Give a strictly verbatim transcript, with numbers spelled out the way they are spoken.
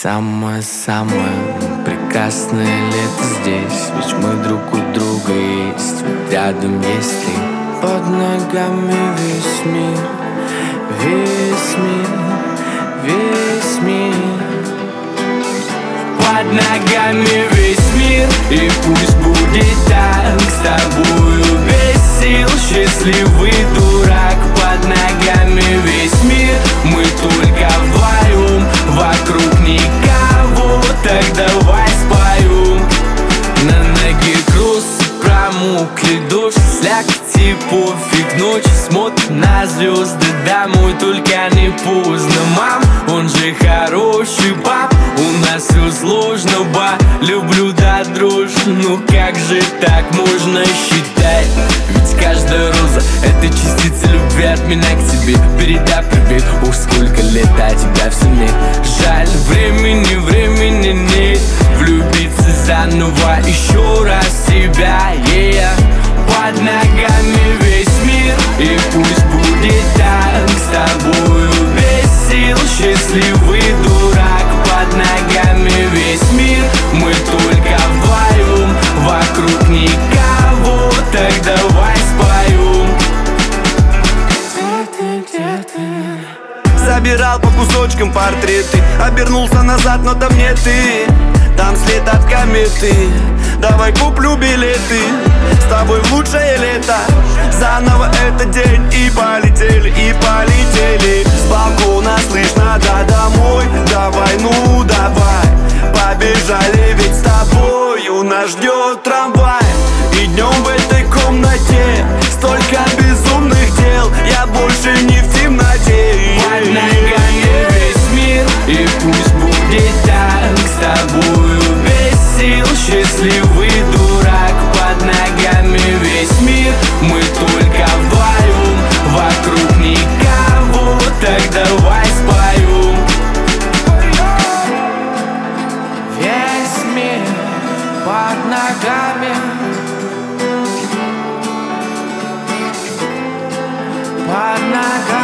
Самое-самое прекрасное лето здесь, ведь мы друг у друга есть, ведь рядом есть ты. Под ногами весь мир, весь мир, весь мир. Под ногами весь мир, и пусть будет так. С тобою без сил, счастливый дурак. Под ногами весь мир, мы только вдвоем, вокруг никого, так давай спою. На ноге кроссы промокли, дождь, слякоть, пофиг, ночь, смотрим на звезды домой, только не поздно, мам, он же хороший пап. У нас все сложно, ба, люблю до дрожи. Ну как же так можно считать? Ведь каждая роза — это частица любви от меня к тебе. Передай привет, ух, сколько лет, а тебя все нет. Жаль, времени, времени нет влюбиться заново еще раз в тебя, yeah. Под ногами весь мир, и пусть будет так. С тобою без сил, счастливый дурак. Под ногами весь мир, мы только вдвоем, вокруг никого, так давай спою. Где ты, где ты? Собирал по кусочкам портреты, обернулся назад, но там нет ты. Там след от кометы, давай куплю билеты. С тобой в лучшее лето, заново этот день. И полетели, и полетели. С балкона слышно до домой. Давай, ну давай, побежали, ведь с тобой у нас ждет трамвай. И днем в этой комнате столько безумных дел, я больше не в темноте. Под ногами весь мир, и пусть будет так. С тобою без сил, счастливый дурак. Под ногами весь мир, мы только вдвоем, вокруг никого, так давай спою. Весь мир под ногами, под ногами.